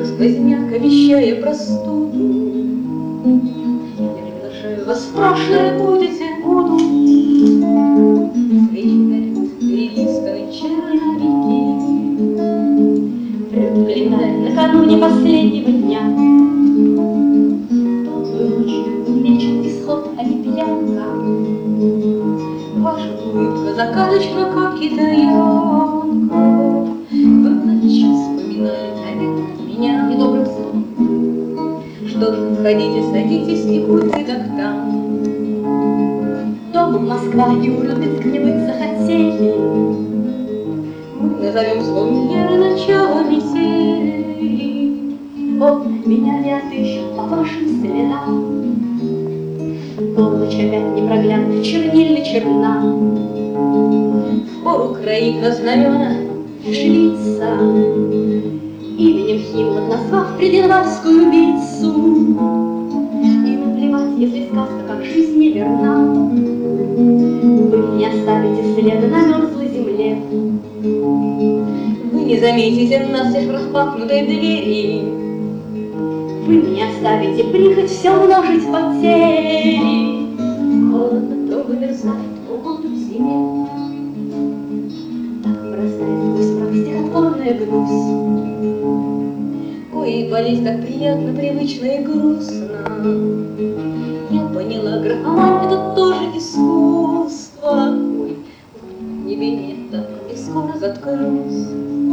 Как сквозняк, обещая простуду. Я приглашаю вас в прошлое, будете буду. Свечи горят, перелистаны черновики. Прям календарь накануне последнего дня. Тонкую ночью мечет исход, а не пьянка. Ваша улыбка закадочна, как китаянка. Вы ночью вспоминали, наверное, меня недобрым словом. Что ж, входите, садитесь и будьте как там. Дома Москва и Урюпинск мне быть захотели. Мы назовем словом Вера начало метели. Вот меня не отыщут по вашим следам. Полночь опять непроглядна, чернильно черна. Впору кроить на знамена шлица, именем Химлок назвав прединовскую убийцу. И наплевать, если сказка как жизнь не верна. Вы не оставите следа на мерзлой земле. Вы не заметите нас лишь в распахнутой двери. Вы не оставите прихоть все множить потери. Холодно, то вымерзает воду в зиме. Так бросает сквозь прах стихотворная грусть. Ой, болезнь так приятно, привычно и грустно. Я поняла, графомань — это тоже искусство. Ой, не бей меня так, и скоро заткнусь.